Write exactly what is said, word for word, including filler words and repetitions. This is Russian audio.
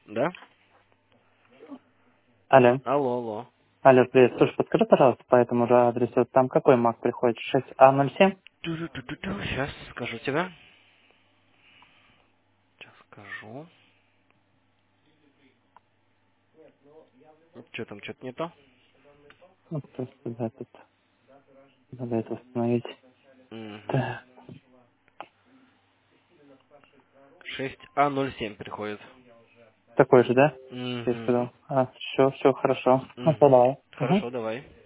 Да? Алло. Алло, алло. Алло, привет. Слушай, подскажи, пожалуйста, по этому же адресу, там какой мак приходит? шесть а ноль семь? Ту-ту-ту-ту-ту. Сейчас скажу тебе. Сейчас скажу. Что там, что-то не то? Ну, просто, да, тут надо это установить. Угу. Так, шесть а ноль семь приходит. такой же, да? Я Угу. сказал. А, все, все, хорошо. Ну, Угу. давай. Угу. Хорошо, давай.